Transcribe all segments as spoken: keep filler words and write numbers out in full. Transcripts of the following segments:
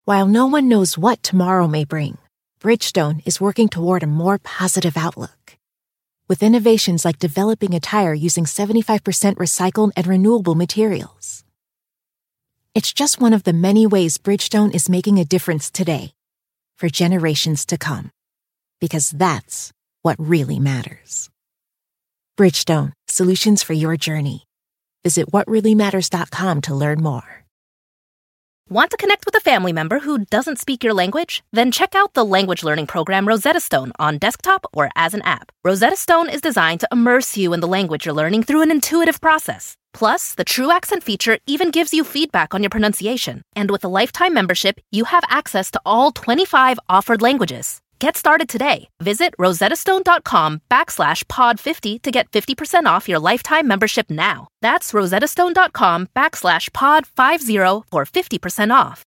While no one knows what tomorrow may bring, Bridgestone is working toward a more positive outlook. With innovations like developing a tire using seventy-five percent recycled and renewable materials. It's just one of the many ways Bridgestone is making a difference today, for generations to come. Because that's what really matters. Bridgestone, solutions for your journey. Visit what really matters dot com to learn more. Want to connect with a family member who doesn't speak your language? Then check out the language learning program Rosetta Stone on desktop or as an app. Rosetta Stone is designed to immerse you in the language you're learning through an intuitive process. Plus, the True Accent feature even gives you feedback on your pronunciation. And with a lifetime membership, you have access to all twenty-five offered languages. Get started today. Visit rosettastone.com backslash pod 50 to get fifty percent off your lifetime membership now. That's rosettastone.com backslash pod 50 for fifty percent off.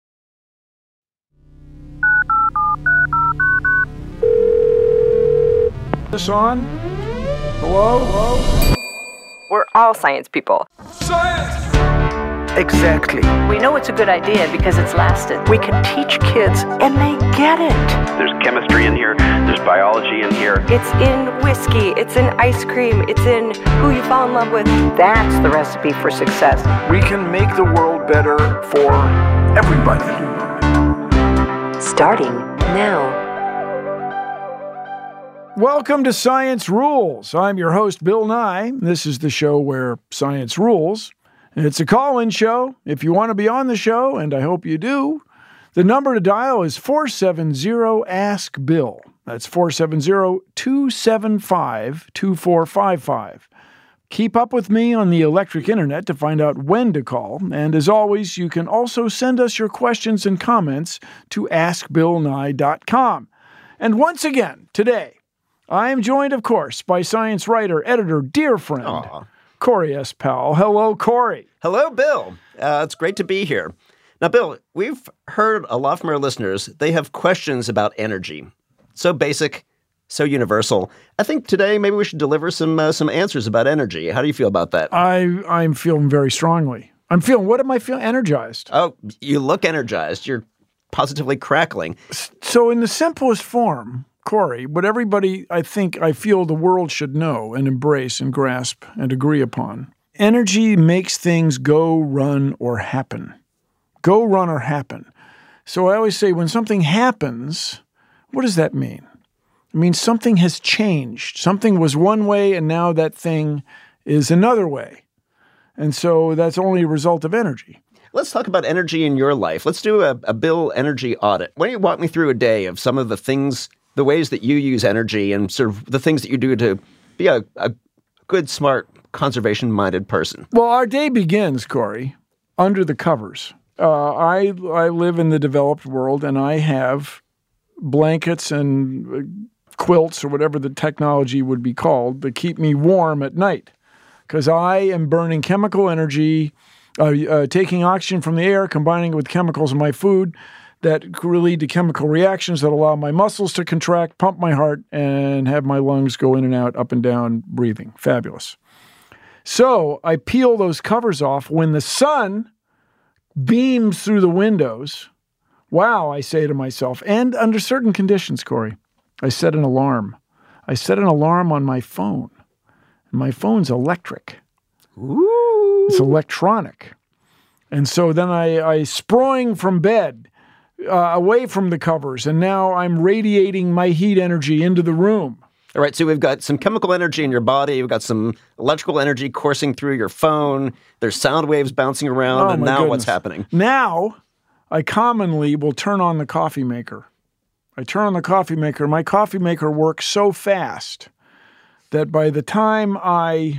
This on? Hello? Hello? We're all science people. Science! Exactly. We know it's a good idea because it's lasted. We can teach kids, and they get it. There's chemistry in here. There's biology in here. It's in whiskey. It's in ice cream. It's in who you fall in love with. That's the recipe for success. We can make the world better for everybody. Starting now. Welcome to Science Rules. I'm your host, Bill Nye. This is the show where science rules. It's a call-in show. If you want to be on the show, and I hope you do, the number to dial is four seven zero ask bill. That's four seven zero, two seven five, two four five five. Keep up with me on the electric internet to find out when to call. And as always, you can also send us your questions and comments to ask bill nye dot com. And once again, today, I am joined, of course, by science writer, editor, dear friend, Aww. Corey S. Powell. Hello, Corey. Hello, Bill. Uh, it's great to be here. Now, Bill, we've heard a lot from our listeners. They have questions about energy. So basic, so universal. I think today maybe we should deliver some uh, some answers about energy. How do you feel about that? I, I'm feeling very strongly. I'm feeling, what am I feeling? Energized. Oh, you look energized. You're positively crackling. So in the simplest form, Corey, what everybody, I think, I feel the world should know and embrace and grasp and agree upon. Energy makes things go, run, or happen. Go, run, or happen. So I always say when something happens, what does that mean? It means something has changed. Something was one way and now that thing is another way. And so that's only a result of energy. Let's talk about energy in your life. Let's do a, a Bill energy audit. Why don't you walk me through a day of some of the things, the ways that you use energy and sort of the things that you do to be a, a good, smart, conservation-minded person? Well, our day begins, Corey, under the covers. Uh, I I live in the developed world, and I have blankets and quilts or whatever the technology would be called that keep me warm at night because I am burning chemical energy, uh, uh, taking oxygen from the air, combining it with chemicals in my food that lead to chemical reactions that allow my muscles to contract, pump my heart, and have my lungs go in and out, up and down, breathing. Fabulous. So I peel those covers off when the sun beams through the windows. Wow, I say to myself. And under certain conditions, Corey, I set an alarm. I set an alarm on my phone. And my phone's electric. Ooh. It's electronic. And so then I, I sprang from bed, Uh, away from the covers, and now I'm radiating my heat energy into the room. All right, so we've got some chemical energy in your body. We've got some electrical energy coursing through your phone. There's sound waves bouncing around, oh, and my now goodness. what's happening? Now, I commonly will turn on the coffee maker. I turn on the coffee maker. My coffee maker works so fast that by the time I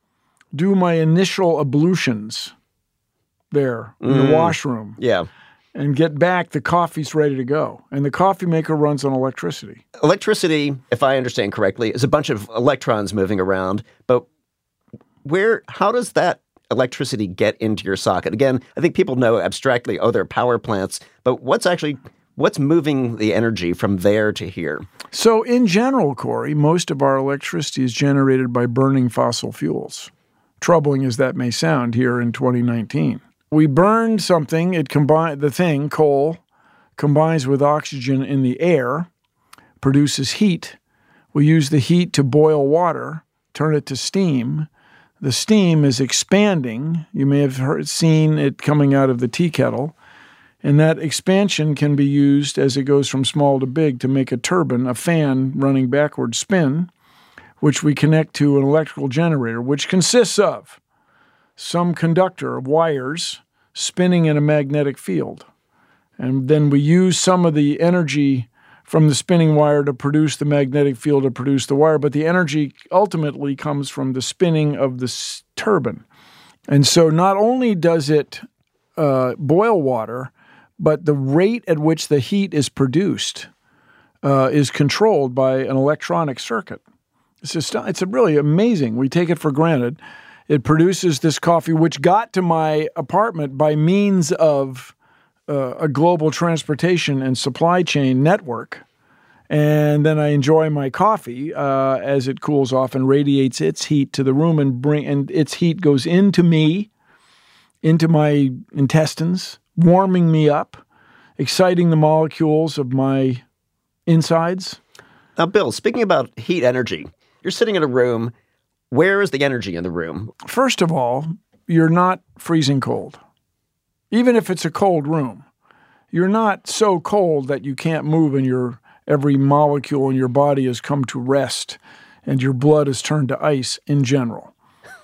do my initial ablutions there in mm. the washroom, yeah. and get back, the coffee's ready to go. And the coffee maker runs on electricity. Electricity, if I understand correctly, is a bunch of electrons moving around. But where, how does that electricity get into your socket? Again, I think people know abstractly, oh, they're power plants. But what's actually, what's moving the energy from there to here? So in general, Corey, most of our electricity is generated by burning fossil fuels. Troubling as that may sound here in twenty nineteen. We burn something, it combine the thing, coal, combines with oxygen in the air, produces heat. We use the heat to boil water, turn it to steam. The steam is expanding. You may have heard, seen it coming out of the tea kettle. And that expansion can be used as it goes from small to big to make a turbine, a fan running backward spin, which we connect to an electrical generator, which consists of some conductor of wires spinning in a magnetic field. And then we use some of the energy from the spinning wire to produce the magnetic field to produce the wire, but the energy ultimately comes from the spinning of the s- turbine. And so not only does it uh, boil water, but the rate at which the heat is produced uh, is controlled by an electronic circuit. It's just, it's a really amazing. We take it for granted. It produces this coffee, which got to my apartment by means of uh, a global transportation and supply chain network. And then I enjoy my coffee uh, as it cools off and radiates its heat to the room, and bring and its heat goes into me, into my intestines, warming me up, exciting the molecules of my insides. Now, Bill, speaking about heat energy, you're sitting in a room. Where is the energy in the room? First of all, you're not freezing cold. Even if it's a cold room, you're not so cold that you can't move and your every molecule in your body has come to rest and your blood is turned to ice in general.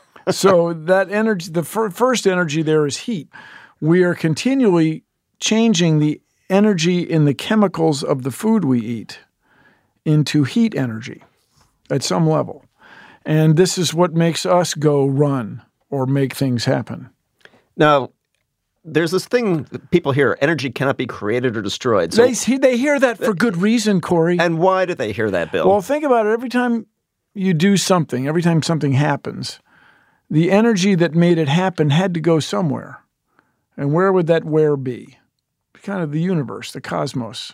So that energy, the fir- first energy there is heat. We are continually changing the energy in the chemicals of the food we eat into heat energy at some level. And this is what makes us go run or make things happen. Now, there's this thing that people hear, energy cannot be created or destroyed. So, they, they hear that for good reason, Corey. And why do they hear that, Bill? Well, think about it. Every time you do something, every time something happens, the energy that made it happen had to go somewhere. And where would that where be? Kind of the universe, the cosmos.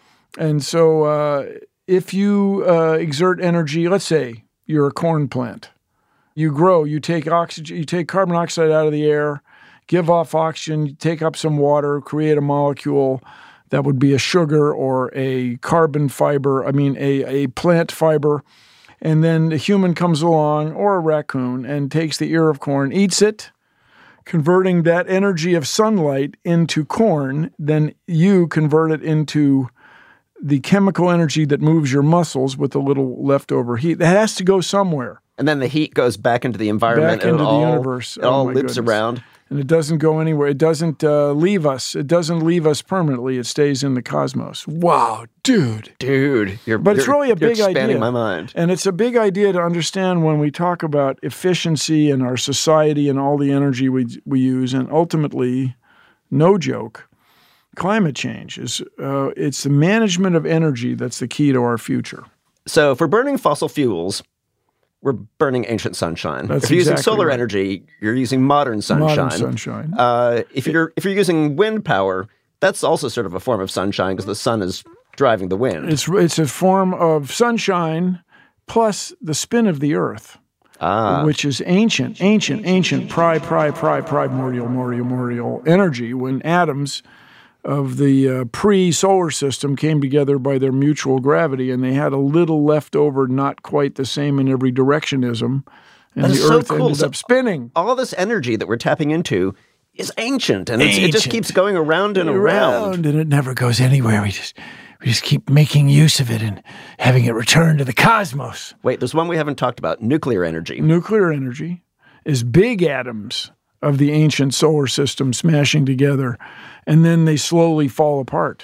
And so uh, if you uh, exert energy, let's say you're a corn plant. You grow, you take oxygen, you take carbon dioxide out of the air, give off oxygen, you take up some water, create a molecule that would be a sugar or a carbon fiber, I mean a, a plant fiber. And then a human comes along, or a raccoon, and takes the ear of corn, eats it, converting that energy of sunlight into corn. Then you convert it into the chemical energy that moves your muscles with a little leftover heat. That has to go somewhere. And then the heat goes back into the environment. Back into and the all, universe. It all oh loops goodness. around. And it doesn't go anywhere. It doesn't uh, leave us. It doesn't leave us permanently. It stays in the cosmos. Wow, dude. Dude. You're, but it's you're, really a big you're expanding idea. my mind. And it's a big idea to understand when we talk about efficiency in our society and all the energy we we use. And ultimately, no joke, climate change is uh, it's the management of energy that's the key to our future. So if we're burning fossil fuels, we're burning ancient sunshine. That's if you're exactly using solar right. energy, you're using modern sunshine. Modern sunshine. Uh, if you're if you're using wind power, that's also sort of a form of sunshine because the sun is driving the wind. It's it's a form of sunshine plus the spin of the earth, ah. which is ancient, ancient, ancient, pri, pri, pri, primordial, primordial energy when atoms of the uh, pre-solar system came together by their mutual gravity, and they had a little leftover, not quite the same in every directionism, and that the is so Earth cool. ended So up spinning. All this energy that we're tapping into is ancient, and it's, Ancient. it just keeps going around and around. around, and it never goes anywhere. We just we just keep making use of it and having it return to the cosmos. Wait, there's one we haven't talked about: nuclear energy. Nuclear energy is big atoms of the ancient solar system smashing together, and then they slowly fall apart.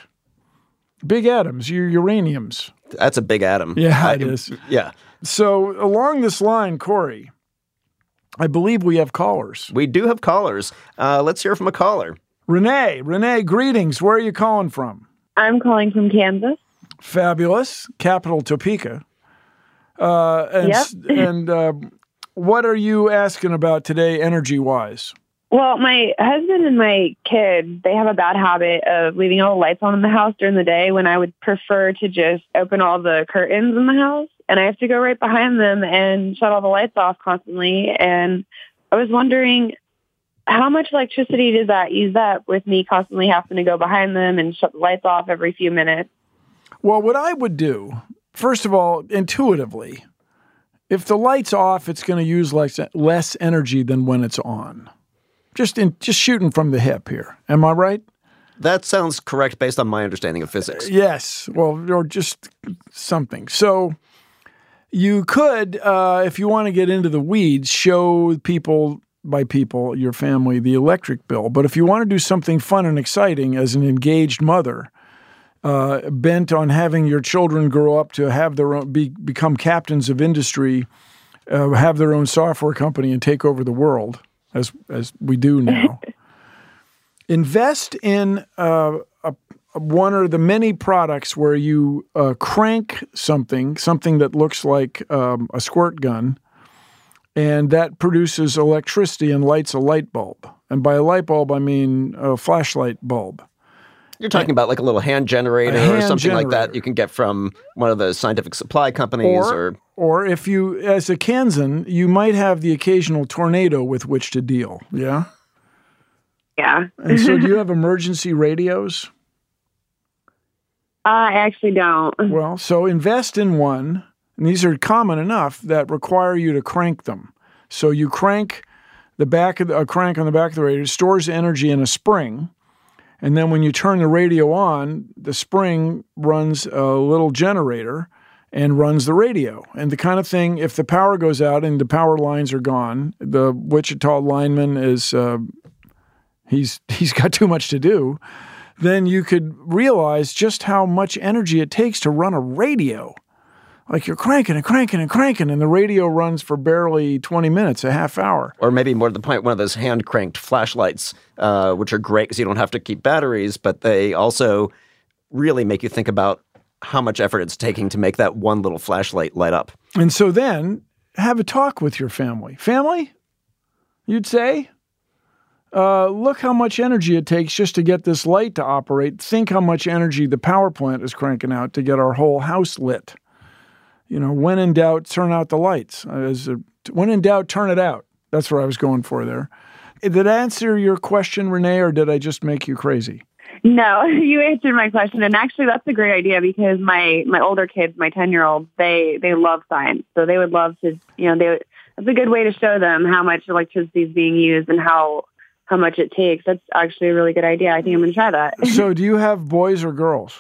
Big atoms, your uraniums. That's a big atom. Yeah, I, it is. Yeah. So along this line, Corey, I believe we have callers. We do have callers. Uh, let's hear from a caller. Renee, Renee, greetings. Where are you calling from? I'm calling from Kansas. Fabulous. Capital Topeka. Uh, and Yep. and uh, what are you asking about today, energy-wise? Well, my husband and my kids, they have a bad habit of leaving all the lights on in the house during the day when I would prefer to just open all the curtains in the house. And I have to go right behind them and shut all the lights off constantly. And I was wondering, how much electricity does that use up with me constantly having to go behind them and shut the lights off every few minutes? Well, what I would do, first of all, intuitively, if the light's off, it's going to use less, less energy than when it's on. Just in, just shooting from the hip here. Am I right? That sounds correct based on my understanding of physics. Yes. Well, or just something. So you could, uh, if you want to get into the weeds, show people, by people, your family, the electric bill. But if you want to do something fun and exciting as an engaged mother, uh, bent on having your children grow up to have their own, be, become captains of industry, uh, have their own software company and take over the world, as as we do now, invest in uh, a, a, one of the many products where you uh, crank something, something that looks like um, a squirt gun, and that produces electricity and lights a light bulb. And by a light bulb, I mean a flashlight bulb. You're talking about like a little hand generator hand or something generator. like that you can get from one of those scientific supply companies. Or, or, or if you, as a Kansan, you might have the occasional tornado with which to deal. Yeah? Yeah. And so do you have emergency radios? I actually don't. Well, so invest in one. And these are common enough that require you to crank them. So you crank the back of the, a crank on the back of the radio, stores energy in a spring. And then when you turn the radio on, the spring runs a little generator and runs the radio. And the kind of thing, if the power goes out and the power lines are gone, the Wichita lineman is, uh, he's he's got too much to do, then you could realize just how much energy it takes to run a radio. Like you're cranking and cranking and cranking, and the radio runs for barely twenty minutes, a half hour. Or maybe more to the point, one of those hand-cranked flashlights, uh, which are great because you don't have to keep batteries, but they also really make you think about how much effort it's taking to make that one little flashlight light up. And so then have a talk with your family. Family, you'd say, uh, look how much energy it takes just to get this light to operate. Think how much energy the power plant is cranking out to get our whole house lit. You know, when in doubt, turn out the lights. As a, when in doubt, turn it out. That's what I was going for there. Did I answer your question, Renee, or did I just make you crazy? No, you answered my question. And actually, that's a great idea because my, my older kids, my ten-year-olds, they, they love science. So they would love to, you know, they that's a good way to show them how much electricity is being used and how, how much it takes. That's actually a really good idea. I think I'm going to try that. So do you have boys or girls?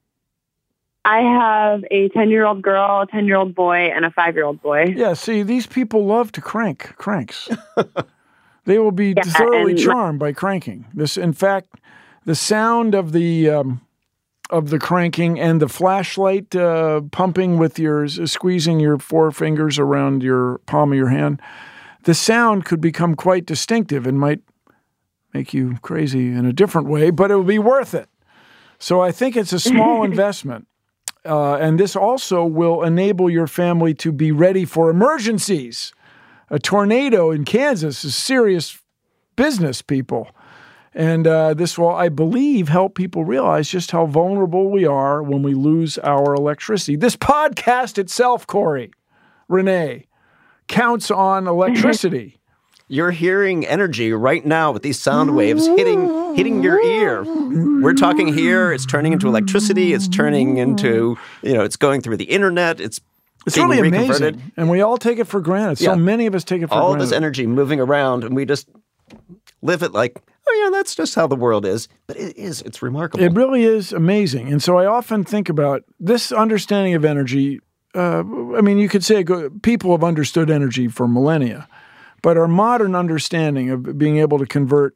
I have a ten-year-old girl, a ten-year-old boy, and a five-year-old boy. Yeah, see, these people love to crank cranks. They will be Yeah, thoroughly and- charmed by cranking. This, in fact, the sound of the um, of the cranking and the flashlight uh, pumping with your squeezing your four fingers around your palm of your hand, the sound could become quite distinctive and might make you crazy in a different way, but it would be worth it. So I think it's a small investment. Uh, and this also will enable your family to be ready for emergencies. A tornado in Kansas is serious business, people. And uh, this will, I believe, help people realize just how vulnerable we are when we lose our electricity. This podcast itself, Corey, Renee, counts on electricity. You're hearing energy right now with these sound waves hitting hitting your ear. We're talking here. It's turning into electricity. It's turning into, you know, it's going through the internet. It's It's being really reconverted. amazing. And we all take it for granted. Yeah. So many of us take it for All granted. this energy moving around, and we just live it like, oh, yeah, that's just how the world is. But it is. It's remarkable. It really is amazing. And so I often think about this understanding of energy. Uh, I mean, you could say go, people have understood energy for millennia. But our modern understanding of being able to convert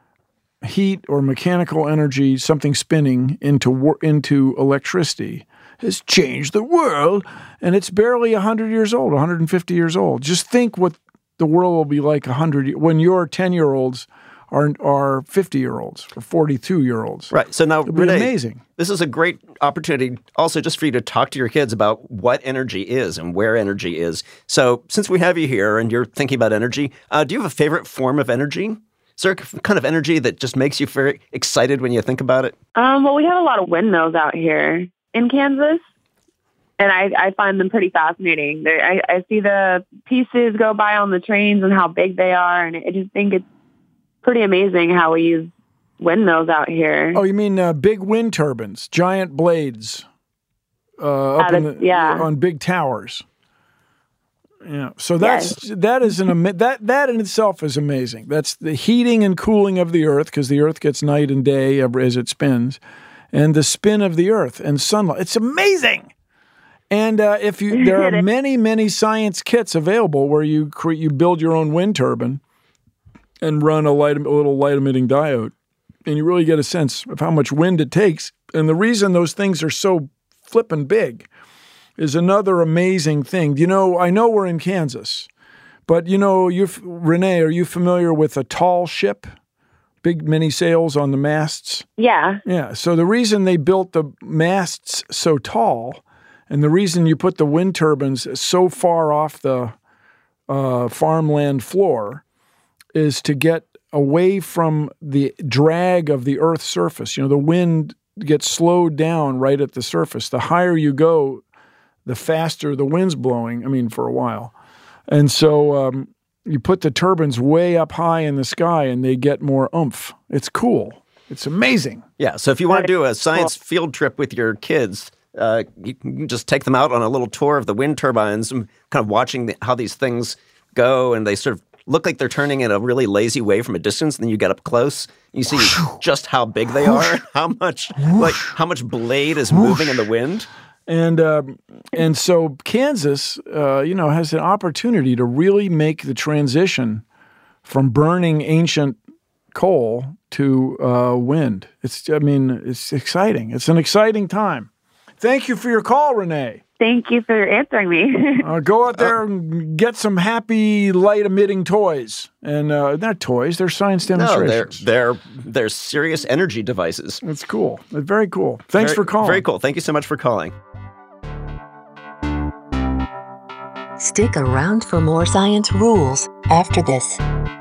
heat or mechanical energy, something spinning, into into electricity has changed the world. And it's barely one hundred years old, one hundred fifty years old. Just think what the world will be like one hundred when your ten-year-olds are are fifty-year-olds or forty-two-year-olds. Right. So now, It'll be Renee, amazing. This is a great opportunity also just for you to talk to your kids about what energy is and where energy is. So since we have you here and you're thinking about energy, uh, do you have a favorite form of energy? Is there a kind of energy that just makes you very excited when you think about it? Um, well, we have a lot of windmills out here in Kansas, and I, I find them pretty fascinating. They're, I, I see the pieces go by on the trains and how big they are, and I just think it's pretty amazing how we use windmills out here. Oh, you mean uh, big wind turbines, giant blades uh, up in the, yeah. on big towers. Yeah, so that's yes. that is an ama- that that in itself is amazing. That's the heating and cooling of the Earth, because the Earth gets night and day as it spins, and the spin of the Earth and sunlight. It's amazing. And uh, if you, there are many many science kits available where you cre- you build your own wind turbine and run a light a little light emitting diode, and you really get a sense of how much wind it takes. And the reason those things are so flippin' big is another amazing thing. You know, I know we're in Kansas, but you know, you Renee, are you familiar with a tall ship? Big many sails on the masts? Yeah. Yeah. So the reason they built the masts so tall, and the reason you put the wind turbines so far off the uh, farmland floor, is to get away from the drag of the Earth's surface. You know, the wind gets slowed down right at the surface. The higher you go, the faster the wind's blowing, I mean, for a while. And so um, you put the turbines way up high in the sky and they get more oomph. It's cool. It's amazing. Yeah, so if you want to do a science field trip with your kids, uh, you can just take them out on a little tour of the wind turbines and kind of watching the, how these things go, and they sort of look like they're turning in a really lazy way from a distance. And then you get up close, you see just how big they are, how much like how much blade is moving in the wind. And uh, and so Kansas, uh, you know, has an opportunity to really make the transition from burning ancient coal to uh, wind. It's, I mean, it's exciting. It's an exciting time. Thank you for your call, Renee. Thank you for answering me. uh, go out there and get some happy light-emitting toys. And uh, not toys, they're science demonstrations. No, they're, they're, they're serious energy devices. It's cool. It's very cool. Thanks very, for calling. Very cool. Thank you so much for calling. Stick around for more Science Rules after this.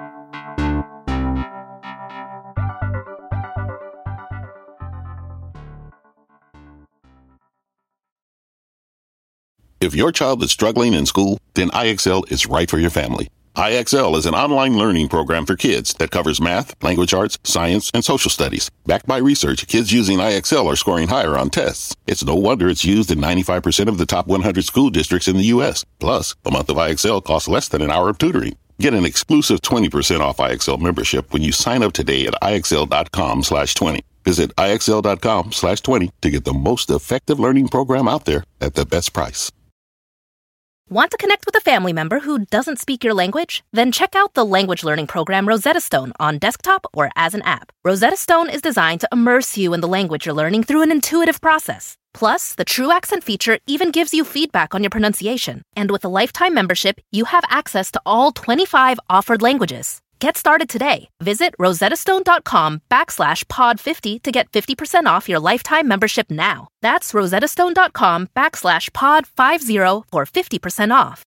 If your child is struggling in school, then I X L is right for your family. I X L is an online learning program for kids that covers math, language arts, science, and social studies. Backed by research, kids using I X L are scoring higher on tests. It's no wonder it's used in ninety-five percent of the top one hundred school districts in the U S. Plus, a month of I X L costs less than an hour of tutoring. Get an exclusive twenty percent off I X L membership when you sign up today at I X L dot com slash twenty. Visit I X L dot com slash twenty to get the most effective learning program out there at the best price. Want to connect with a family member who doesn't speak your language? Then check out the language learning program Rosetta Stone on desktop or as an app. Rosetta Stone is designed to immerse you in the language you're learning through an intuitive process. Plus, the True Accent feature even gives you feedback on your pronunciation. And with a lifetime membership, you have access to all twenty-five offered languages. Get started today. Visit rosettastone.com backslash pod 50 to get fifty percent off your lifetime membership now. That's rosettastone.com backslash pod 50 for fifty percent off.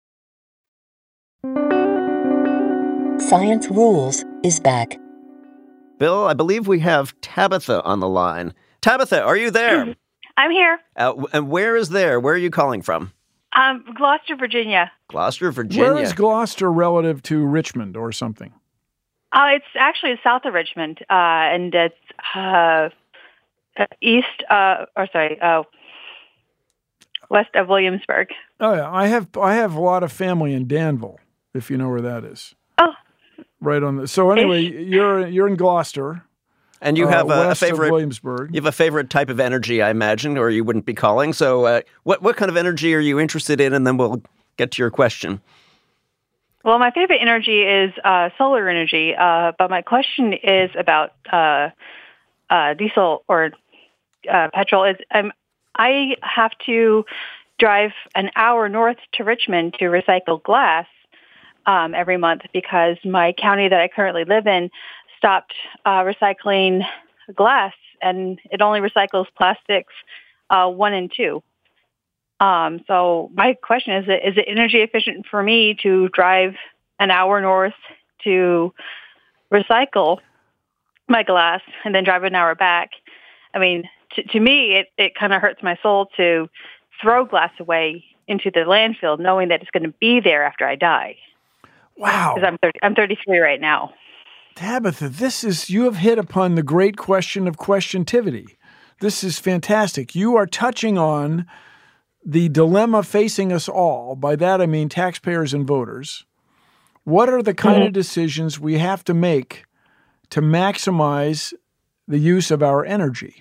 Science Rules is back. Bill, I believe we have Tabitha on the line. Tabitha, are you there? I'm here. Uh, and where is there? Where are you calling from? Um, Gloucester, Virginia. Gloucester, Virginia. Where is Gloucester relative to Richmond or something? Uh, it's actually south of Richmond, uh, and it's uh, east, uh, or sorry, uh, west of Williamsburg. Oh yeah, I have I have a lot of family in Danville, if you know where that is. Oh, right on the. So anyway, you're you're in Gloucester. And you have uh, a, a west favorite of Williamsburg. You have a favorite type of energy, I imagine, or you wouldn't be calling. So, uh, what what kind of energy are you interested in? And then we'll get to your question. Well, my favorite energy is uh, solar energy, uh, but my question is about uh, uh, diesel or uh, petrol. Is um, I have to drive an hour north to Richmond to recycle glass um, every month because my county that I currently live in stopped uh, recycling glass, and it only recycles plastics uh, one and two. Um, so my question is, is it energy efficient for me to drive an hour north to recycle my glass and then drive an hour back? I mean, to, to me, it, it kind of hurts my soul to throw glass away into the landfill knowing that it's going to be there after I die. Wow. Because I'm, thirty, I'm thirty-three right now. Tabitha, this is, you have hit upon the great question of questiontivity. This is fantastic. You are touching on the dilemma facing us all. By that, I mean taxpayers and voters. What are the kind mm-hmm. of decisions we have to make to maximize the use of our energy?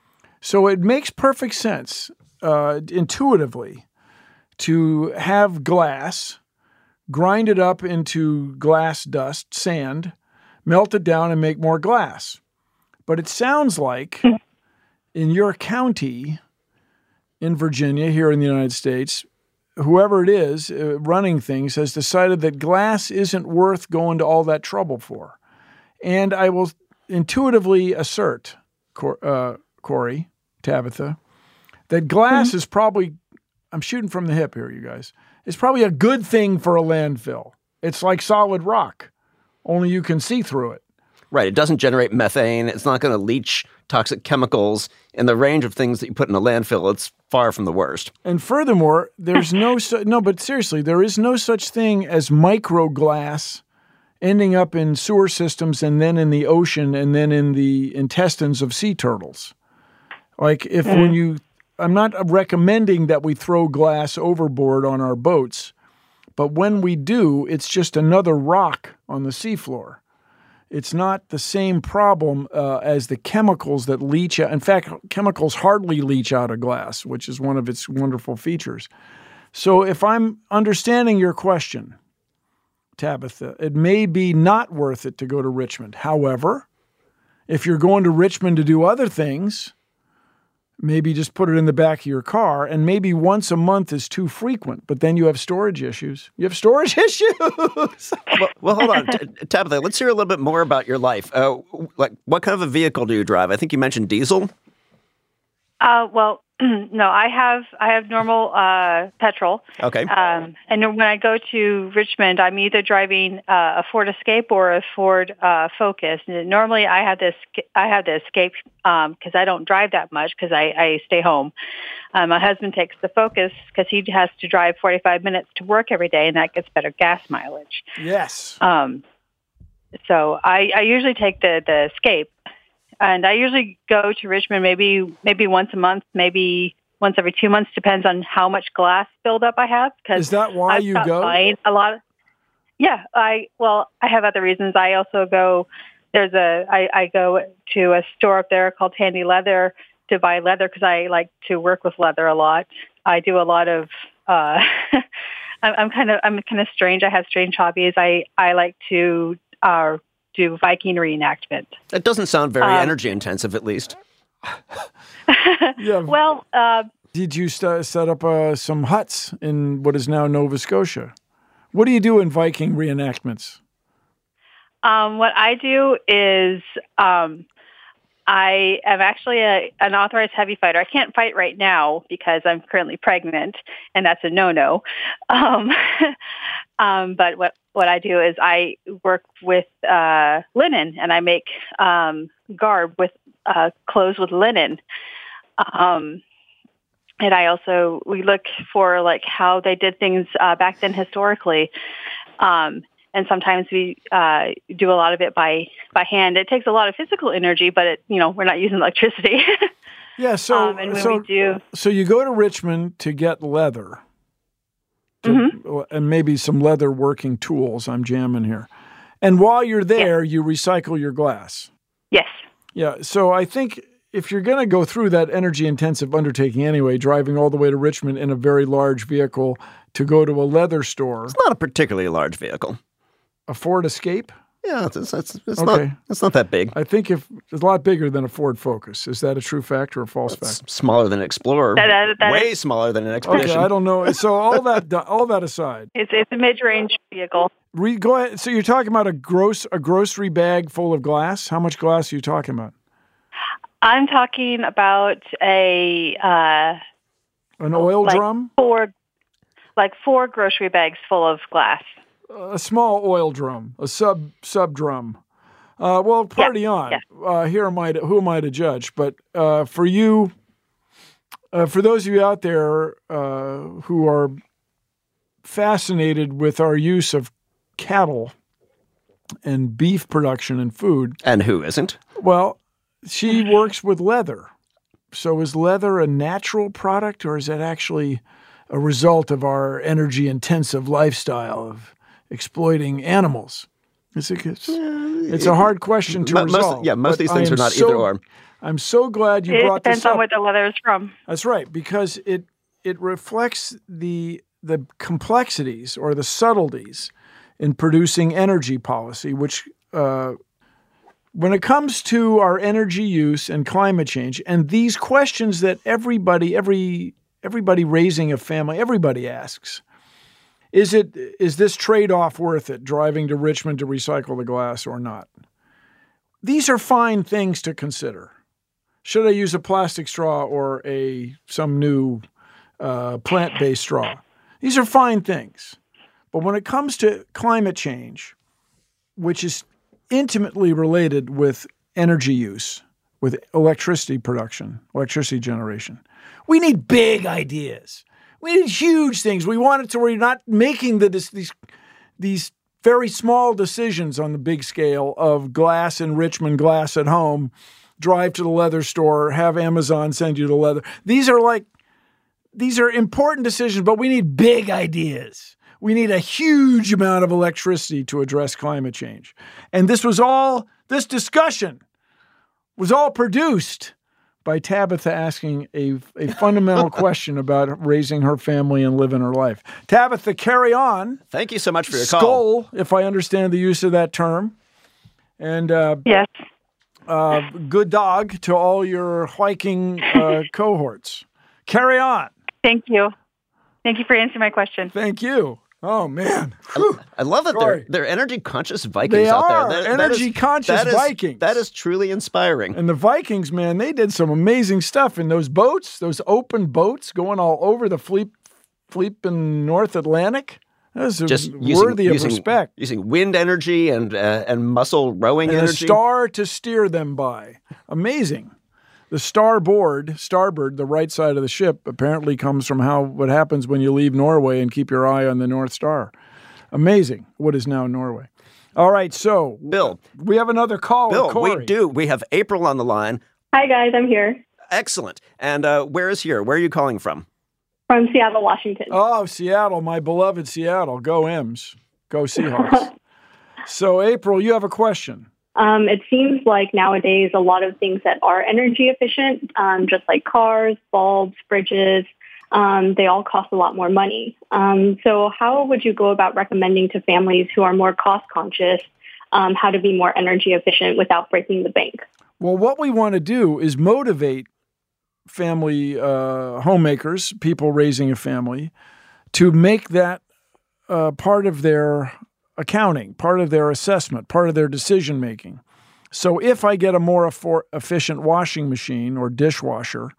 So it makes perfect sense, uh, intuitively, to have glass, grind it up into glass dust, sand, melt it down and make more glass. But it sounds like in your county in Virginia, here in the United States, whoever it is uh, running things has decided that glass isn't worth going to all that trouble for. And I will intuitively assert, Cor- uh, Corey, Tabitha, that glass mm-hmm. is probably, I'm shooting from the hip here, you guys, it's probably a good thing for a landfill. It's like solid rock, only you can see through it. Right. It doesn't generate methane. It's not going to leach toxic chemicals. In the range of things that you put in a landfill, it's far from the worst. And furthermore, there's no, su- no, but seriously, there is no such thing as microglass ending up in sewer systems and then in the ocean and then in the intestines of sea turtles. Like if mm. when you, I'm not recommending that we throw glass overboard on our boats, but when we do, it's just another rock on the seafloor. It's not the same problem uh, as the chemicals that leach out. In fact, chemicals hardly leach out of glass, which is one of its wonderful features. So if I'm understanding your question, Tabitha, it may be not worth it to go to Richmond. However, if you're going to Richmond to do other things, maybe just put it in the back of your car, and maybe once a month is too frequent, but then you have storage issues. You have storage issues. well, well, hold on. T- Tabitha, let's hear a little bit more about your life. Uh, like, what kind of a vehicle do you drive? I think you mentioned diesel. Uh, well, no, I have I have normal uh, petrol. Okay. Um, and when I go to Richmond, I'm either driving uh, a Ford Escape or a Ford uh, Focus. And normally, I have this I have the Escape because um, I don't drive that much because I, I stay home. Um, my husband takes the Focus because he has to drive forty-five minutes to work every day, and that gets better gas mileage. Yes. Um. So I, I usually take the the Escape. And I usually go to Richmond maybe maybe once a month, maybe once every two months, depends on how much glass buildup I have. Is that why I've you go? Buying a lot of, yeah, I well, I have other reasons. I also go. There's a I, I go to a store up there called Handy Leather to buy leather because I like to work with leather a lot. I do a lot of. Uh, I'm, I'm kind of I'm kind of strange. I have strange hobbies. I I like to. Uh, do Viking reenactment. That doesn't sound very um, energy intensive, at least. yeah. Well, uh, did you st- set up uh, some huts in what is now Nova Scotia? What do you do in Viking reenactments? Um, what I do is um, I am actually a, an authorized heavy fighter. I can't fight right now because I'm currently pregnant, and that's a no-no. Um, um, but what What I do is I work with uh, linen, and I make um, garb with uh, clothes with linen. Um, and I also we look for like how they did things uh, back then historically. Um, and sometimes we uh, do a lot of it by by hand. It takes a lot of physical energy, but it, you know we're not using electricity. yeah. So um, and when so we do, so you go to Richmond to get leather. To, mm-hmm. And maybe some leather working tools. I'm jamming here. And while you're there, yeah. you recycle your glass. Yes. Yeah. So I think if you're going to go through that energy-intensive undertaking anyway, driving all the way to Richmond in a very large vehicle to go to a leather store. It's not a particularly large vehicle. A Ford Escape? Yeah, it's, it's, it's, okay. not, it's not that big. I think if it's a lot bigger than a Ford Focus. Is that a true fact or a false it's fact? Smaller than an Explorer. That, that, that Way is, smaller than an Expedition. Okay, I don't know. So all that all that aside, it's it's a mid-range vehicle. Re, go ahead. So you're talking about a gross a grocery bag full of glass. How much glass are you talking about? I'm talking about a uh, an oil like drum. Four, like four grocery bags full of glass. A small oil drum, a sub sub drum. Uh, well, party yeah, on. Yeah. Uh, here am I. To, who am I to judge? But uh, for you, uh, for those of you out there uh, who are fascinated with our use of cattle and beef production and food. And who isn't? Well, she works with leather. So is leather a natural product, or is it actually a result of our energy-intensive lifestyle of exploiting animals? It's a, it's, it's a hard question to most, resolve. Yeah, most of these things are not so, either or. I'm so glad you it brought this up. It depends on what the leather is from. That's right, because it it reflects the the complexities or the subtleties in producing energy policy, which uh, when it comes to our energy use and climate change, and these questions that everybody, every everybody raising a family, everybody asks, is it is this trade-off worth it, driving to Richmond to recycle the glass or not? These are fine things to consider. Should I use a plastic straw or a some new uh, plant-based straw? These are fine things. But when it comes to climate change, which is intimately related with energy use, with electricity production, electricity generation, we need big ideas. We need huge things. We want it to where you're not making the, this, these, these very small decisions on the big scale of glass in Richmond, glass at home, drive to the leather store, have Amazon send you the leather. These are like, these are important decisions, but we need big ideas. We need a huge amount of electricity to address climate change. And this was all, this discussion was all produced by Tabitha asking a, a fundamental question about raising her family and living her life. Tabitha, carry on. Thank you so much for your Skull, call. Skull, if I understand the use of that term. And uh, yes. Uh, good dog to all your hiking uh, cohorts. Carry on. Thank you. Thank you for answering my question. Thank you. Oh, man. I, I love that they're, they're energy-conscious Vikings they out are. there. They are energy-conscious Vikings. That is truly inspiring. And the Vikings, man, they did some amazing stuff in those boats, those open boats going all over the fleep, fleeping North Atlantic. That's just worthy using, of using, respect. Using wind energy and uh, and muscle rowing and energy. And a star to steer them by. Amazing. The starboard, starboard, the right side of the ship, apparently comes from how what happens when you leave Norway and keep your eye on the North Star. Amazing. What is now Norway. All right, so Bill, we have another caller. Bill, Corey. we do. We have April on the line. Hi, guys. I'm here. Excellent. And uh, where is here? Where are you calling from? From Seattle, Washington. Oh, Seattle, my beloved Seattle. Go M's. Go Seahawks. So, April, you have a question. Um, it seems like nowadays a lot of things that are energy efficient, um, just like cars, bulbs, fridges, um, they all cost a lot more money. Um, so how would you go about recommending to families who are more cost conscious um, how to be more energy efficient without breaking the bank? Well, what we want to do is motivate family uh, homemakers, people raising a family, to make that uh, part of their accounting, part of their assessment, part of their decision making. So if I get a more affor- efficient washing machine or dishwasher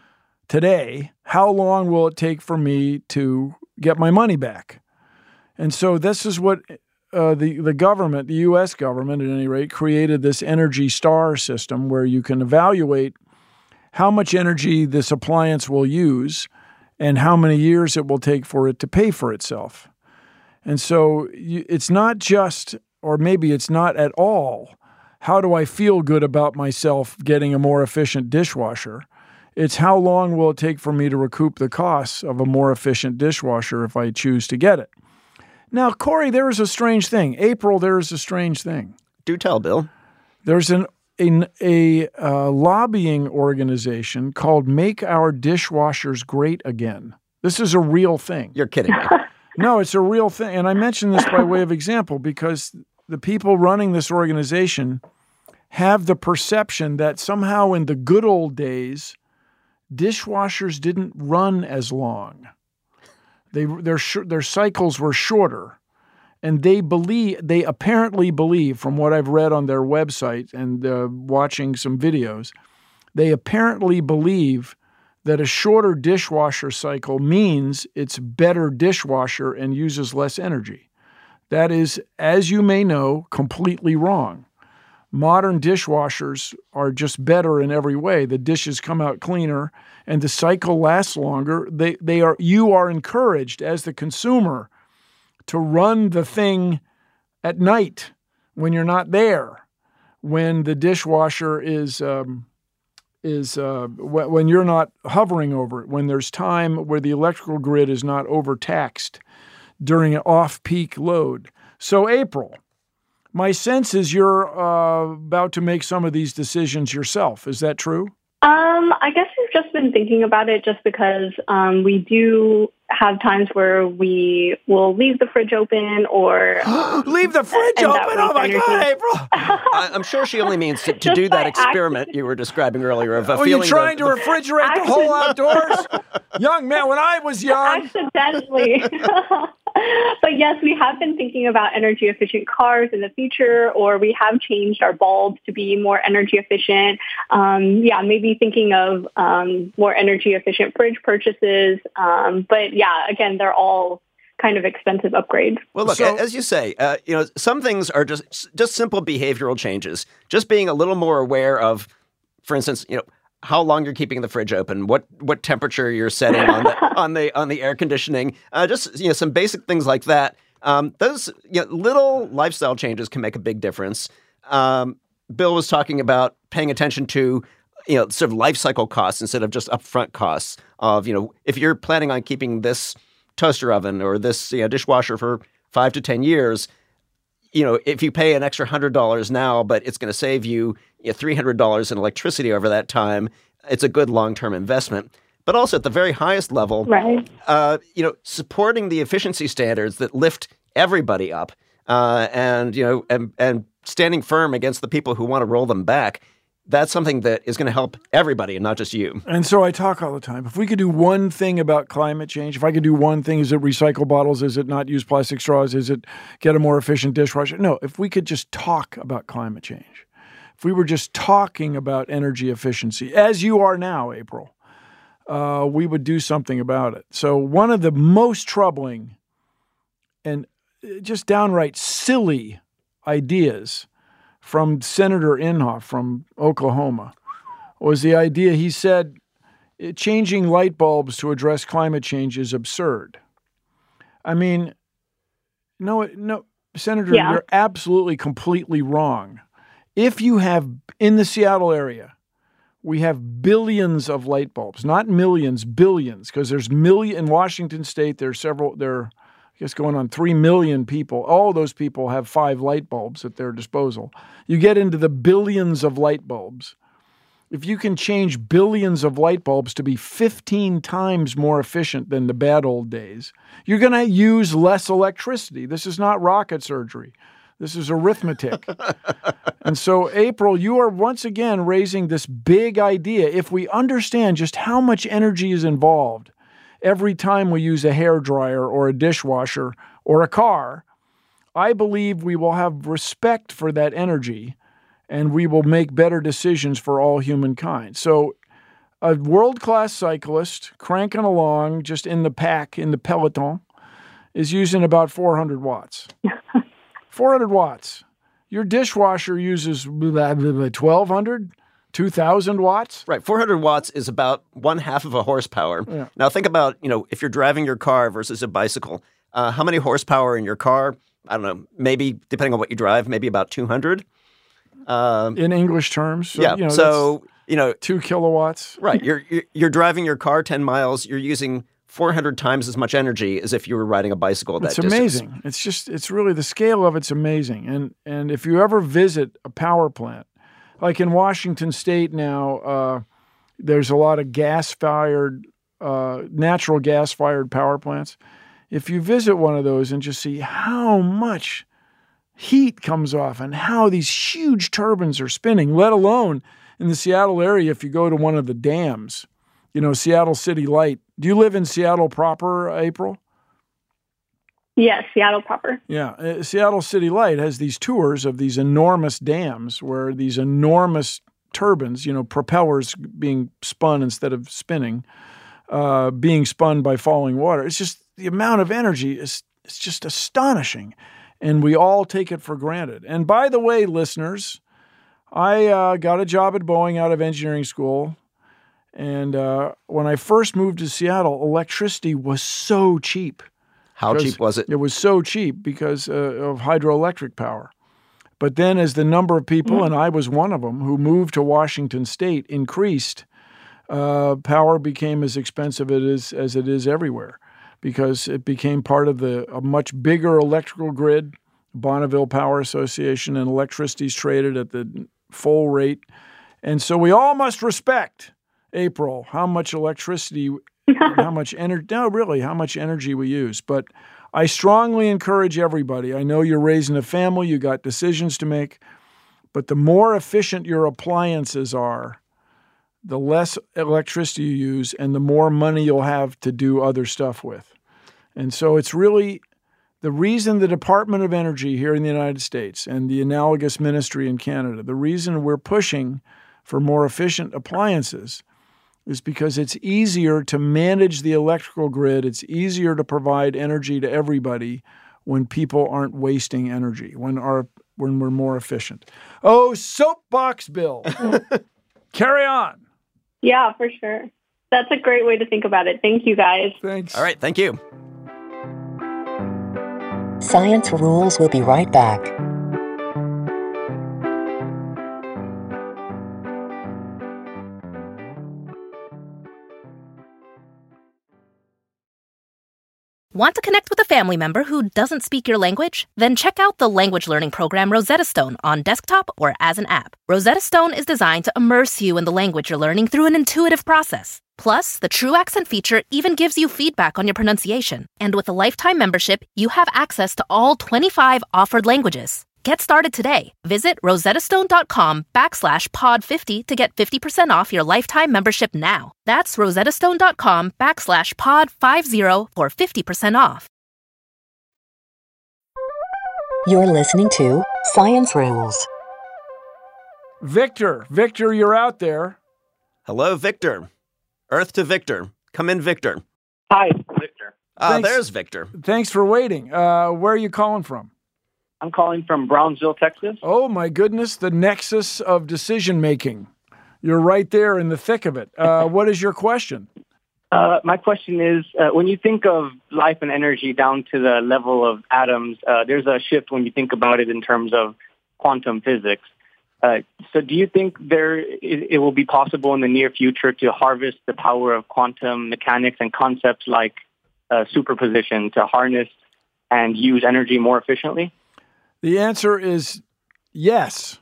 today, how long will it take for me to get my money back? And so this is what uh, the, the government, the U S government at any rate, created this Energy Star system where you can evaluate how much energy this appliance will use and how many years it will take for it to pay for itself. And so you, it's not just, or maybe it's not at all, how do I feel good about myself getting a more efficient dishwasher? It's how long will it take for me to recoup the costs of a more efficient dishwasher if I choose to get it? Now, Corey, there is a strange thing. April, there is a strange thing. Do tell, Bill. There's an A, a uh, lobbying organization called Make Our Dishwashers Great Again. This is a real thing. You're kidding me. No, it's a real thing. And I mention this by way of example because the people running this organization have the perception that somehow in the good old days, dishwashers didn't run as long. They, their, sh- their cycles were shorter. And they believe, they apparently believe, from what I've read on their website and uh, watching some videos, they apparently believe that a shorter dishwasher cycle means it's better dishwasher and uses less energy. That is, as you may know, completely wrong. Modern dishwashers are just better in every way. The dishes come out cleaner and the cycle lasts longer. They, they are, you are encouraged as the consumer to run the thing at night when you're not there, when the dishwasher is um, is uh, w- when you're not hovering over it, when there's time where the electrical grid is not overtaxed during an off-peak load. So, April, my sense is you're uh, about to make some of these decisions yourself. Is that true? Um, I guess we've just been thinking about it just because um, we do have times where we will leave the fridge open or... leave the fridge open? Oh, my energy. God, April! I, I'm sure she only means to, to do that experiment accident. you were describing earlier of a Are feeling... Are you trying the, to refrigerate the whole outdoors? Young man, when I was young... Accidentally. But yes, we have been thinking about energy efficient cars in the future, or we have changed our bulbs to be more energy efficient. Um, yeah, maybe thinking of um, more energy efficient fridge purchases. Um, but yeah, again, they're all kind of expensive upgrades. Well, look, so, as you say, uh, you know, some things are just just simple behavioral changes. Just being a little more aware of, for instance, you know, how long you're keeping the fridge open, what what temperature you're setting on the on the on the air conditioning, uh, just you know some basic things like that. Um, those you know, little lifestyle changes can make a big difference. Um, Bill was talking about paying attention to you know sort of life cycle costs instead of just upfront costs. Of you know if you're planning on keeping this toaster oven or this you know, dishwasher for five to ten years. You know, if you pay an extra one hundred dollars now, but it's going to save you, you know, three hundred dollars in electricity over that time, it's a good long-term investment. But also at the very highest level, right. uh, you know, supporting the efficiency standards that lift everybody up uh, and, you know, and, and standing firm against the people who want to roll them back, that's something that is going to help everybody and not just you. And so I talk all the time. If we could do one thing about climate change, if I could do one thing, is it recycle bottles? Is it not use plastic straws? Is it get a more efficient dishwasher? No, if we could just talk about climate change, if we were just talking about energy efficiency, as you are now, April, uh, we would do something about it. So one of the most troubling and just downright silly ideas from Senator Inhofe from Oklahoma was the idea, he said, changing light bulbs to address climate change is absurd. I mean, no, no, Senator, yeah. You're absolutely completely wrong. If you have, in the Seattle area, we have billions of light bulbs, not millions, billions, because there's million, in Washington State, there's several, there are, I guess going on three million people. All those people have five light bulbs at their disposal. You get into the billions of light bulbs. If you can change billions of light bulbs to be fifteen times more efficient than the bad old days, you're going to use less electricity. This is not rocket surgery. This is arithmetic. And so, April, you are once again raising this big idea. If we understand just how much energy is involved every time we use a hairdryer or a dishwasher or a car, I believe we will have respect for that energy and we will make better decisions for all humankind. So a world-class cyclist cranking along just in the pack, in the peloton, is using about four hundred watts. four hundred watts. Your dishwasher uses twelve hundred? two thousand watts? Right. four hundred watts is about one half of a horsepower. Yeah. Now think about, you know, if you're driving your car versus a bicycle, uh, how many horsepower in your car? I don't know, maybe, depending on what you drive, maybe about two hundred. Um, in English terms. So, yeah. You know, so, you know. Two kilowatts. Right. You're, you're, you're driving your car ten miles, you're using four hundred times as much energy as if you were riding a bicycle at that it's distance. It's amazing. It's just, it's really, the scale of it's amazing. And, and if you ever visit a power plant, like in Washington State now, uh, there's a lot of gas-fired, uh, natural gas-fired power plants. If you visit one of those and just see how much heat comes off and how these huge turbines are spinning, let alone in the Seattle area, if you go to one of the dams, you know, Seattle City Light. Do you live in Seattle proper, April? Yes, Seattle proper. Yeah. Uh, Seattle City Light has these tours of these enormous dams where these enormous turbines, you know, propellers being spun instead of spinning, uh, being spun by falling water. It's just the amount of energy is it's just astonishing. And we all take it for granted. And by the way, listeners, I uh, got a job at Boeing out of engineering school. And uh, when I first moved to Seattle, electricity was so cheap. How cheap was it? It was so cheap because uh, of hydroelectric power. But then as the number of people, and I was one of them, who moved to Washington State increased, uh, power became as expensive it is, as it is everywhere because it became part of the a much bigger electrical grid, Bonneville Power Association, and electricity is traded at the full rate. And so we all must respect, April, how much electricity, how much energy, no, really, how much energy we use. But I strongly encourage everybody. I know you're raising a family, you got decisions to make, but the more efficient your appliances are, the less electricity you use and the more money you'll have to do other stuff with. And so it's really the reason the Department of Energy here in the United States and the analogous ministry in Canada, the reason we're pushing for more efficient appliances is because it's easier to manage the electrical grid. It's easier to provide energy to everybody when people aren't wasting energy, when our when we're more efficient. Oh, soapbox Bill. Carry on. Yeah, for sure. That's a great way to think about it. Thank you, guys. Thanks. All right, thank you. Science Rules will be right back. Want to connect with a family member who doesn't speak your language? Then check out the language learning program Rosetta Stone on desktop or as an app. Rosetta Stone is designed to immerse you in the language you're learning through an intuitive process. Plus, the True Accent feature even gives you feedback on your pronunciation. And with a lifetime membership, you have access to all twenty-five offered languages. Get started today. Visit rosettastone.com backslash pod 50 to get fifty percent off your lifetime membership now. That's rosettastone.com backslash pod 50 for fifty percent off. You're listening to Science Rules. Victor, Victor, you're out there. Hello, Victor. Earth to Victor. Come in, Victor. Hi, Victor. Ah, Thanks. there's Victor. Thanks for waiting. Uh, where are you calling from? I'm calling from Brownsville, Texas. Oh, my goodness, the nexus of decision-making. You're right there in the thick of it. Uh, what is your question? Uh, my question is, uh, when you think of life and energy down to the level of atoms, uh, there's a shift when you think about it in terms of quantum physics. Uh, so do you think there it, it will be possible in the near future to harvest the power of quantum mechanics and concepts like uh, superposition to harness and use energy more efficiently? The answer is yes.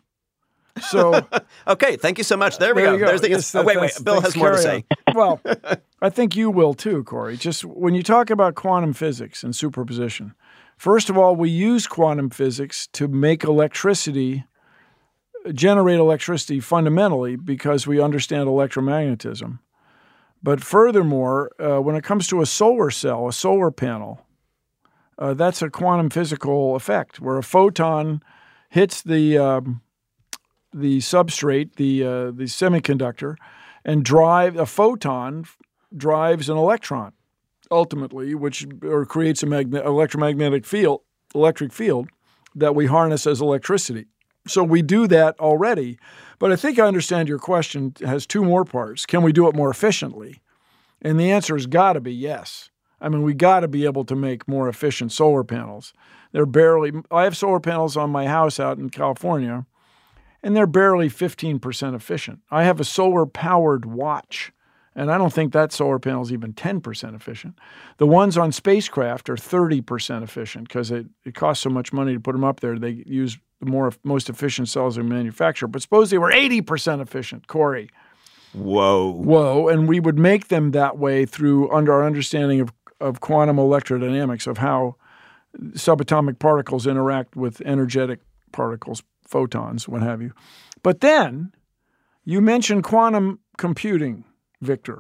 So okay, thank you so much. There we there go. You go. There's the Yes, oh, wait, wait. Bill has more to say. Well, I think you will too, Corey. Just when you talk about quantum physics and superposition, first of all, we use quantum physics to make electricity, generate electricity fundamentally because we understand electromagnetism. But furthermore, uh, when it comes to a solar cell, a solar panel, Uh, that's a quantum physical effect where a photon hits the um, the substrate, the uh, the semiconductor, and drive a photon drives an electron, ultimately, which or creates a magne- electromagnetic field, electric field that we harness as electricity. So we do that already. But I think I understand your question. It has two more parts. Can we do it more efficiently? And the answer has got to be yes. I mean, we got to be able to make more efficient solar panels. They're barely, I have solar panels on my house out in California, and they're barely fifteen percent efficient. I have a solar-powered watch, and I don't think that solar panel is even ten percent efficient. The ones on spacecraft are thirty percent efficient because it, it costs so much money to put them up there. They use the more most efficient cells in manufacture. But suppose they were eighty percent efficient, Corey. Whoa. Whoa. And we would make them that way through under our understanding of of quantum electrodynamics, of how subatomic particles interact with energetic particles, photons, what have you. But then you mentioned quantum computing, Victor.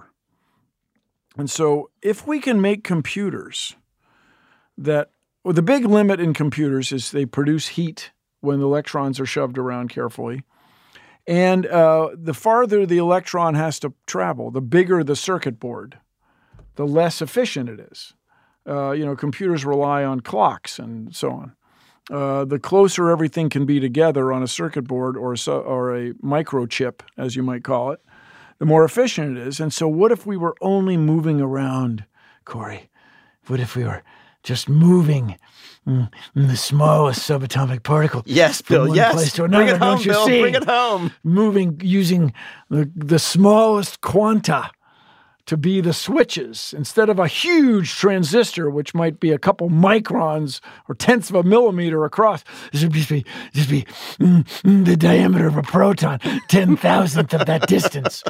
And so if we can make computers that, well, the big limit in computers is they produce heat when the electrons are shoved around carefully. And uh, the farther the electron has to travel, the bigger the circuit board, the less efficient it is. Uh, you know, computers rely on clocks and so on. Uh, the closer everything can be together on a circuit board or a, or a microchip, as you might call it, the more efficient it is. And so what if we were only moving around, Corey? What if we were just moving mm, the smallest subatomic particle. Yes, from Bill, one yes. place to another. Bring it home, Don't you Bill, see? bring it home. Moving using the, the smallest quanta to be the switches instead of a huge transistor, which might be a couple microns or tenths of a millimeter across. This would just be, just be mm, mm, the diameter of a proton, ten thousandth of that distance.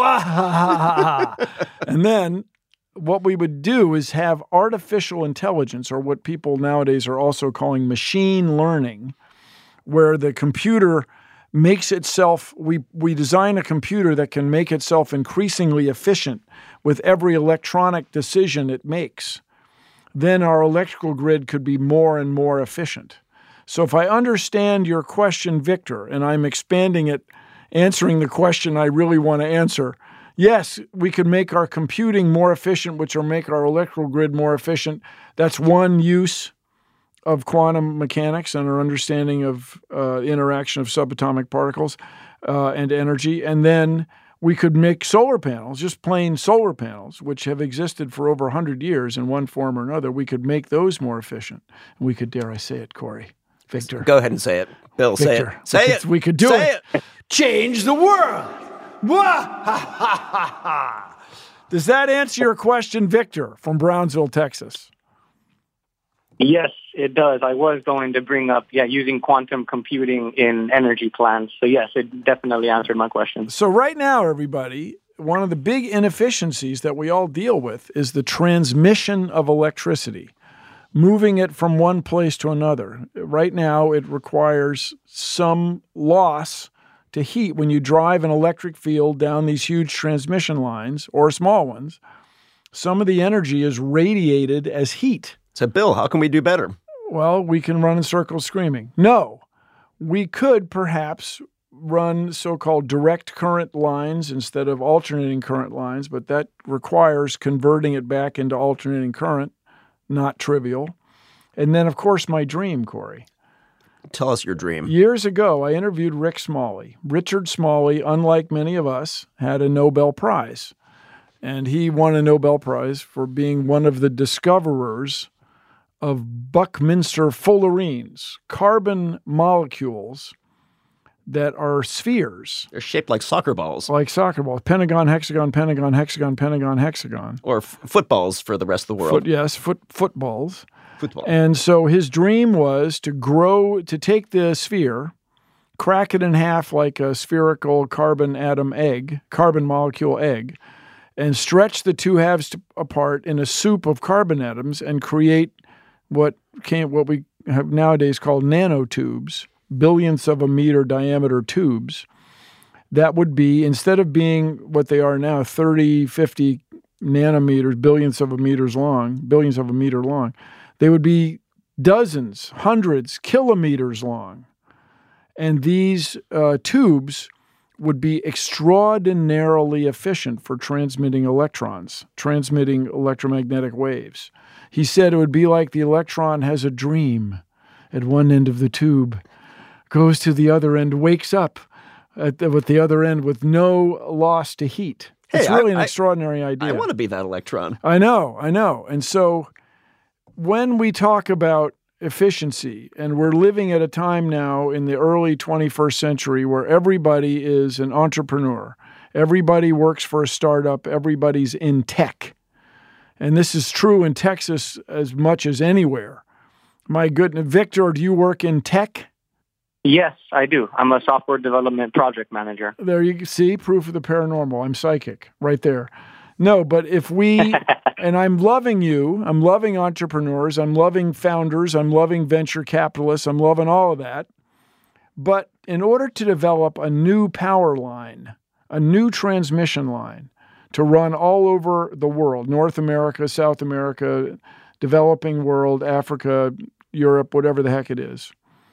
And then what we would do is have artificial intelligence, or what people nowadays are also calling machine learning, where the computer makes itself, we, we design a computer that can make itself increasingly efficient with every electronic decision it makes. Then our electrical grid could be more and more efficient. So if I understand your question, Victor, and I'm expanding it, answering the question I really want to answer, yes, we could make our computing more efficient, which will make our electrical grid more efficient. That's one use of quantum mechanics and our understanding of uh, interaction of subatomic particles uh, and energy. And then we could make solar panels, just plain solar panels, which have existed for over one hundred years in one form or another. We could make those more efficient. We could, dare I say it, Corey, Victor. Go ahead and say it. Bill, Victor, say it. Say we it. Could, we could do say it. it. Change the world. Does that answer your question, Victor, from Brownsville, Texas? Yes, it does. I was going to bring up, yeah, using quantum computing in energy plants. So yes, it definitely answered my question. So right now, everybody, one of the big inefficiencies that we all deal with is the transmission of electricity, moving it from one place to another. Right now, it requires some loss to heat. When you drive an electric field down these huge transmission lines, or small ones, some of the energy is radiated as heat. So, Bill, how can we do better? Well, we can run in circles screaming. No, we could perhaps run so-called direct current lines instead of alternating current lines, but that requires converting it back into alternating current, not trivial. And then, of course, my dream, Corey. Tell us your dream. Years ago, I interviewed Rick Smalley. Richard Smalley, unlike many of us, had a Nobel Prize. And he won a Nobel Prize for being one of the discoverers of Buckminster fullerenes, carbon molecules that are spheres. They're shaped like soccer balls. Like soccer balls. Pentagon, hexagon, pentagon, hexagon, pentagon, hexagon. Or f- footballs for the rest of the world. Foot, yes, foot, footballs. Football. And so his dream was to grow, to take the sphere, crack it in half like a spherical carbon atom egg, carbon molecule egg, and stretch the two halves to, apart in a soup of carbon atoms and create what came, what we have nowadays called nanotubes, billionths of a meter diameter tubes, that would be, instead of being what they are now, thirty, fifty nanometers, billionths of a meters long, billions of a meter long, they would be dozens, hundreds, kilometers long. And these uh, tubes would be extraordinarily efficient for transmitting electrons, transmitting electromagnetic waves. He said it would be like the electron has a dream at one end of the tube, goes to the other end, wakes up at the, with the other end with no loss to heat. Hey, it's really I, an I, extraordinary idea. I want to be that electron. I know, I know. And so when we talk about efficiency, and we're living at a time now in the early twenty-first century where everybody is an entrepreneur, everybody works for a startup, everybody's in tech. And this is true in Texas as much as anywhere. My goodness, Victor, do you work in tech? Yes, I do. I'm a software development project manager. There you see, proof of the paranormal. I'm psychic right there. No, but if we, and I'm loving you, I'm loving entrepreneurs, I'm loving founders, I'm loving venture capitalists, I'm loving all of that. But in order to develop a new power line, a new transmission line to run all over the world, North America, South America, developing world, Africa, Europe, whatever the heck it is.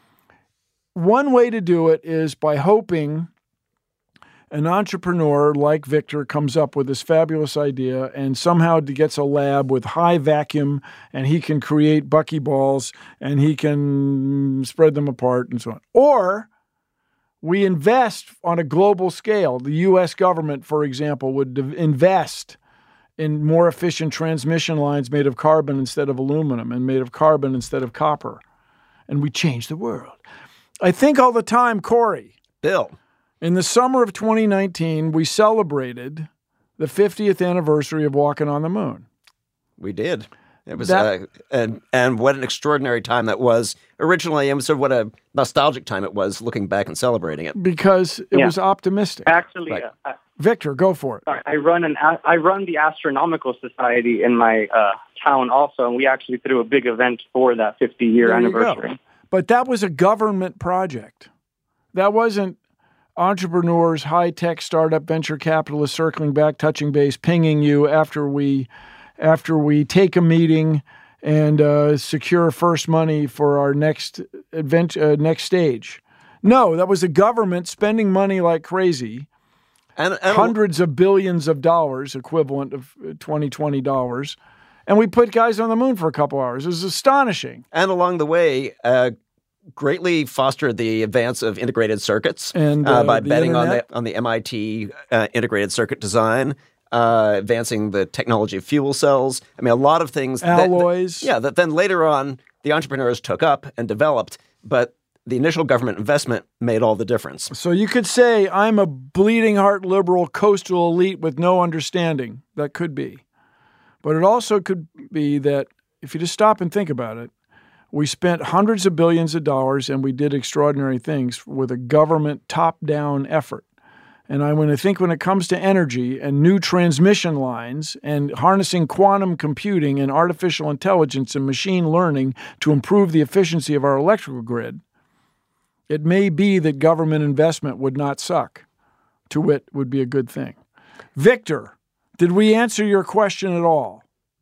One way to do it is by hoping an entrepreneur like Victor comes up with this fabulous idea and somehow gets a lab with high vacuum and he can create buckyballs and he can spread them apart and so on. Or we invest on a global scale. The U S government, for example, would invest in more efficient transmission lines made of carbon instead of aluminum and made of carbon instead of copper. And we changed the world. I think all the time, Corey. Bill. In the summer of twenty nineteen, we celebrated the fiftieth anniversary of walking on the moon. We did. It was, That- uh, and and what an extraordinary time that was originally, and sort of what a nostalgic time it was looking back and celebrating it. Because it Yeah. was optimistic. Actually, Right. uh, Victor, go for it. Sorry, I run an a- I run the Astronomical Society in my uh, town also, and we actually threw a big event for that fifty year There you go. anniversary. But that was a government project. That wasn't entrepreneurs, high-tech startup venture capitalists circling back, touching base, pinging you after we after we take a meeting and uh, secure first money for our next event, uh, next stage. No, that was the government spending money like crazy. And, and hundreds of billions of dollars, equivalent of twenty twenty dollars. And we put guys on the moon for a couple hours. It was astonishing. And along the way, uh, greatly fostered the advance of integrated circuits And, uh, uh, by the betting on the internet. on the M I T uh, integrated circuit design, uh, advancing the technology of fuel cells. I mean, a lot of things. that- that- Alloys. yeah, that then later on the entrepreneurs took up and developed, but the initial government investment made all the difference. So you could say I'm a bleeding heart liberal coastal elite with no understanding. That could be. But it also could be that if you just stop and think about it, we spent hundreds of billions of dollars and we did extraordinary things with a government top-down effort. And I want to think when it comes to energy and new transmission lines and harnessing quantum computing and artificial intelligence and machine learning to improve the efficiency of our electrical grid, it may be that government investment would not suck. To wit, would be a good thing. Victor, did we answer your question at all?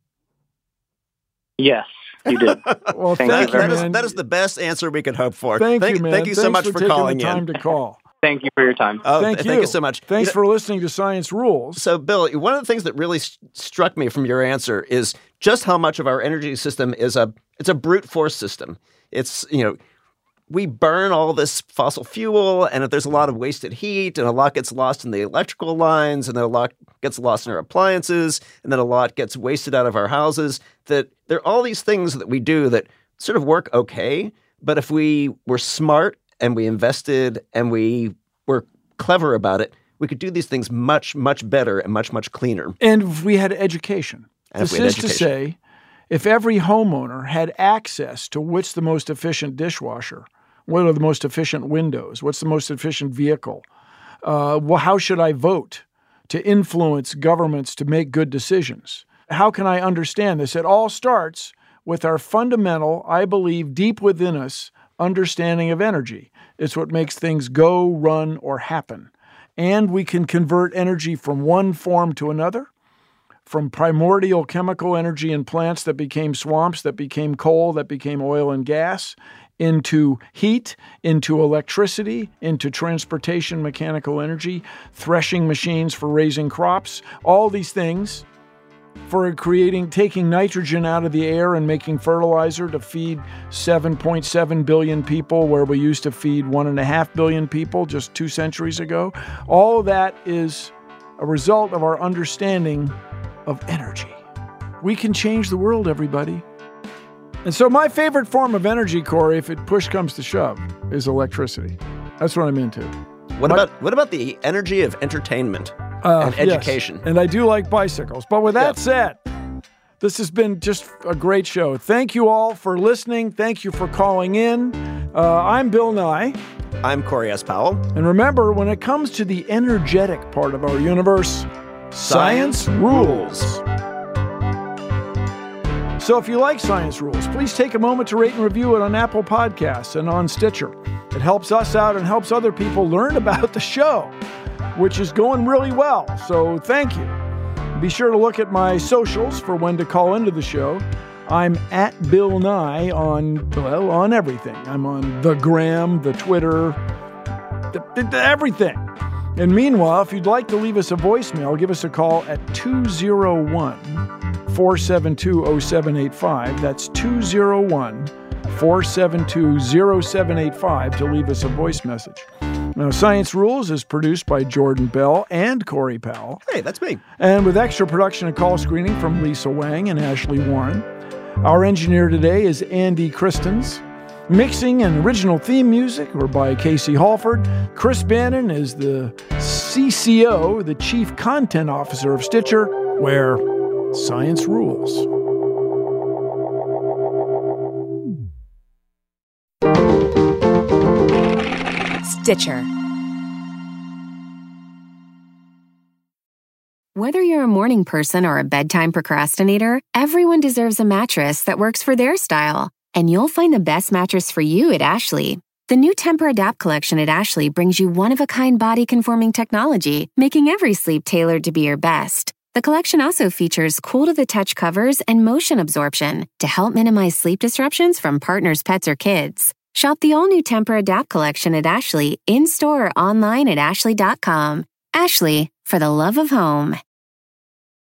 Yes, you did. Well, Thank thank you very you, That is, man. that is the best answer we could hope for. Thank, thank you, man. Thank you so Thanks much for, for, taking calling the time in. to call. Thank you for your time. Oh, Thank th- you. Thank you so much. Thanks You know- for listening to Science Rules. So, Bill, one of the things that really st- struck me from your answer is just how much of our energy system is a it's a brute force system. It's, you know, we burn all this fossil fuel, and if there's a lot of wasted heat, and a lot gets lost in the electrical lines, and then a lot gets lost in our appliances, and then a lot gets wasted out of our houses, that there are all these things that we do that sort of work okay, but if we were smart and we invested and we were clever about it, we could do these things much, much better and much, much cleaner. And if we had education. And if this we had is to education. say, if every homeowner had access to what's the most efficient dishwasher, what are the most efficient windows, what's the most efficient vehicle, uh, well, how should I vote to influence governments to make good decisions? How can I understand this? It all starts with our fundamental, I believe, deep within us, understanding of energy. It's what makes things go, run, or happen. And we can convert energy from one form to another, from primordial chemical energy in plants that became swamps, that became coal, that became oil and gas, into heat, into electricity, into transportation, mechanical energy, threshing machines for raising crops, all these things for creating, taking nitrogen out of the air and making fertilizer to feed seven point seven billion people where we used to feed one point five billion people just two centuries ago. All of that is a result of our understanding of energy. We can change the world, everybody. And so my favorite form of energy, Corey, if it push comes to shove, is electricity. That's what I'm into. What My- about what about the energy of entertainment Uh, and yes, education? And I do like bicycles. But with that Yeah. said, this has been just a great show. Thank you all for listening. Thank you for calling in. Uh, I'm Bill Nye. I'm Corey S. Powell. And remember, when it comes to the energetic part of our universe, science, Science rules. So if you like Science Rules, please take a moment to rate and review it on Apple Podcasts and on Stitcher. It helps us out and helps other people learn about the show, which is going really well. So thank you. Be sure to look at my socials for when to call into the show. I'm at Bill Nye on, well, on everything. I'm on the Gram, the Twitter, the, the, the everything. And meanwhile, if you'd like to leave us a voicemail, give us a call at two oh one, four seven two, oh seven eight five. That's two oh one, four seven two, oh seven eight five to leave us a voice message. Now, Science Rules is produced by Jordan Bell and Corey Powell. Hey, that's me. And with extra production and call screening from Lisa Wang and Ashley Warren. Our engineer today is Andy Christens. Mixing and original theme music were by Casey Halford. Chris Bannon is the C C O, the Chief Content Officer of Stitcher, where science rules. Stitcher. Whether you're a morning person or a bedtime procrastinator, everyone deserves a mattress that works for their style. And you'll find the best mattress for you at Ashley. The new Tempur-Adapt collection at Ashley brings you one-of-a-kind body-conforming technology, making every sleep tailored to be your best. The collection also features cool-to-the-touch covers and motion absorption to help minimize sleep disruptions from partners, pets, or kids. Shop the all-new Tempur-Adapt collection at Ashley, in-store or online at ashley dot com. Ashley, for the love of home.